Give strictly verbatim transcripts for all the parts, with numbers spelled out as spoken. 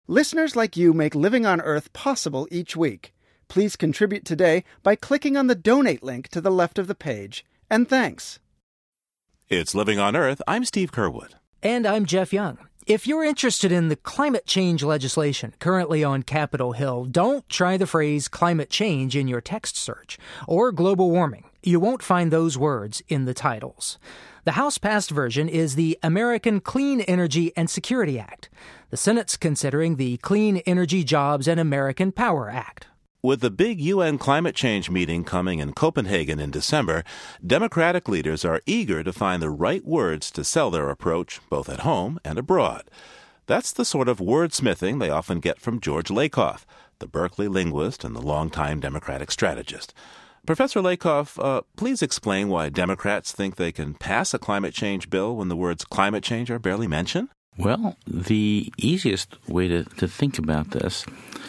Listeners like you make Living on Earth possible each week. Please contribute today by clicking on the donate link to the left of the page. And thanks. It's Living on Earth. I'm Steve Curwood. And I'm Jeff Young. If you're interested in the climate change legislation currently on Capitol Hill, don't try the phrase climate change in your text search or global warming. You won't find those words in the titles. The House-passed version is the American Clean Energy and Security Act. The Senate's considering the Clean Energy Jobs and American Power Act. With the big U N climate change meeting coming in Copenhagen in December, Democratic leaders are eager to find the right words to sell their approach, both at home and abroad. That's the sort of wordsmithing they often get from George Lakoff, the Berkeley linguist and the longtime Democratic strategist. Professor Lakoff, uh, please explain why Democrats think they can pass a climate change bill when the words climate change are barely mentioned? Well, the easiest way to, to think about this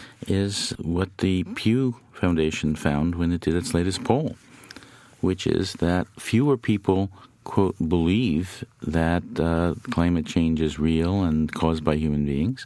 is what the Pew Foundation found when it did its latest poll, which is that fewer people, quote, believe that uh, climate change is real and caused by human beings.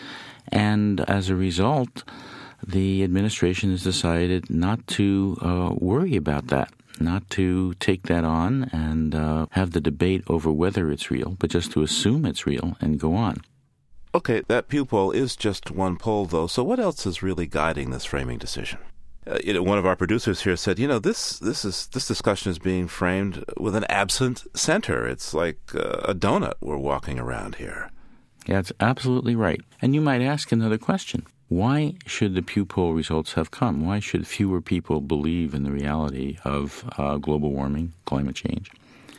And as a result, the administration has decided not to uh, worry about that, not to take that on and uh, have the debate over whether it's real, but just to assume it's real and go on. Okay, that Pew poll is just one poll, though. So what else is really guiding this framing decision? Uh, you know, one of our producers here said, you know, this this is this discussion is being framed with an absent center. It's like uh, a donut we're walking around here. Yeah, that's absolutely right. And you might ask another question. Why should the Pew poll results have come? Why should fewer people believe in the reality of uh, global warming, climate change?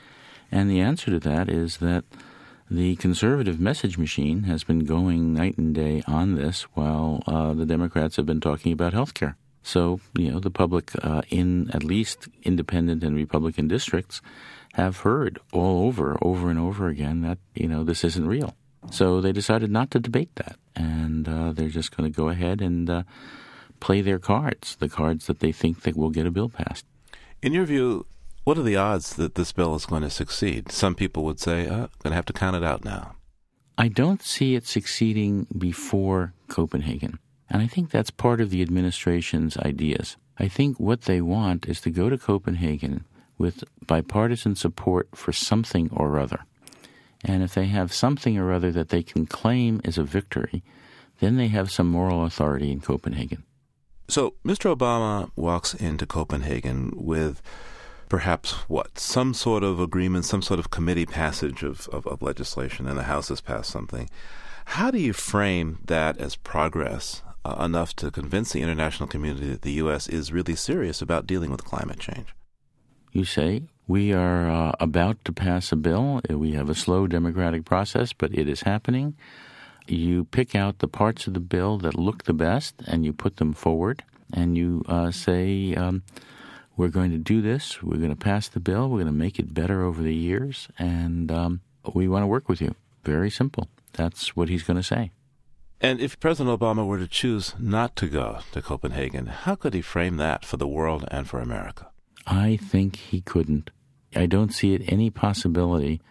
And the answer to that is that the conservative message machine has been going night and day on this while uh, the Democrats have been talking about health care. So, you know, the public uh, in at least independent and Republican districts have heard all over, over and over again that, you know, this isn't real. So they decided not to debate that, and uh, they're just going to go ahead and uh, play their cards, the cards that they think that will get a bill passed. In your view, what are the odds that this bill is going to succeed? Some people would say, oh, I'm going to have to count it out now. I don't see it succeeding before Copenhagen, and I think that's part of the administration's ideas. I think what they want is to go to Copenhagen with bipartisan support for something or other. And if they have something or other that they can claim is a victory, then they have some moral authority in Copenhagen. So Mister Obama walks into Copenhagen with perhaps what, some sort of agreement, some sort of committee passage of, of, of legislation, and the House has passed something. How do you frame that as progress uh, enough to convince the international community that the U S is really serious about dealing with climate change? You say, we are uh, about to pass a bill. We have a slow democratic process, but it is happening. You pick out the parts of the bill that look the best, and you put them forward, and you uh, say, um, we're going to do this. We're going to pass the bill. We're going to make it better over the years, and um, we want to work with you. Very simple. That's what he's going to say. And if President Obama were to choose not to go to Copenhagen, how could he frame that for the world and for America? I think he couldn't. I don't see it any possibility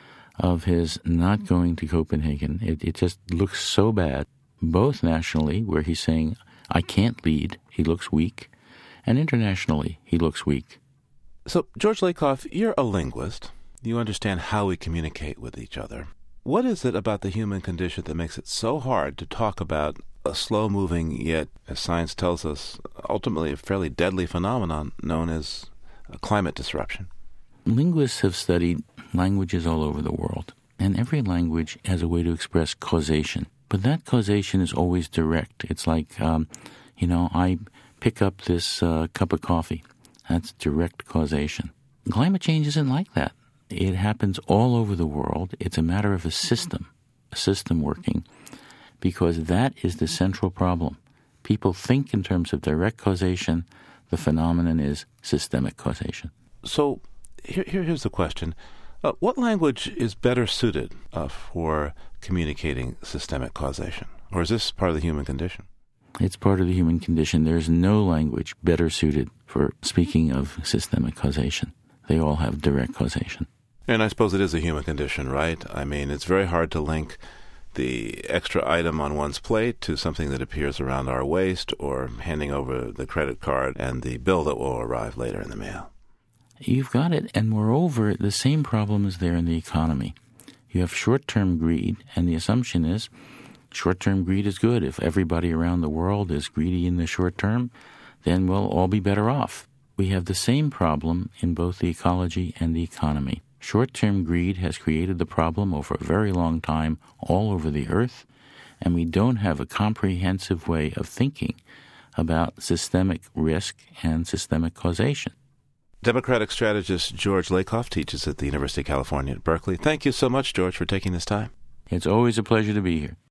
of his not going to Copenhagen. It, it just looks so bad, both nationally, where he's saying, I can't lead, he looks weak, and internationally, he looks weak. So, George Lakoff, you're a linguist. You understand how we communicate with each other. What is it about the human condition that makes it so hard to talk about a slow-moving, yet, as science tells us, ultimately a fairly deadly phenomenon known as climate disruption? Linguists have studied languages all over the world, and every language has a way to express causation. But that causation is always direct. It's like, um, you know, I pick up this uh, cup of coffee. That's direct causation. Climate change isn't like that. It happens all over the world. It's a matter of a system, a system working, because that is the central problem. People think in terms of direct causation. The phenomenon is systemic causation. So here, here here's the question. Uh, what language is better suited uh, for communicating systemic causation? Or is this part of the human condition? It's part of the human condition. There's no language better suited for speaking of systemic causation. They all have direct causation. And I suppose it is a human condition, right? I mean, it's very hard to link the extra item on one's plate to something that appears around our waist, or handing over the credit card and the bill that will arrive later in the mail. You've got it. And moreover, the same problem is there in the economy. You have short-term greed, and the assumption is short-term greed is good. If everybody around the world is greedy in the short term, then we'll all be better off. We have the same problem in both the ecology and the economy. Short-term greed has created the problem over a very long time all over the earth, and we don't have a comprehensive way of thinking about systemic risk and systemic causation. Democratic strategist George Lakoff teaches at the University of California at Berkeley. Thank you so much, George, for taking this time. It's always a pleasure to be here.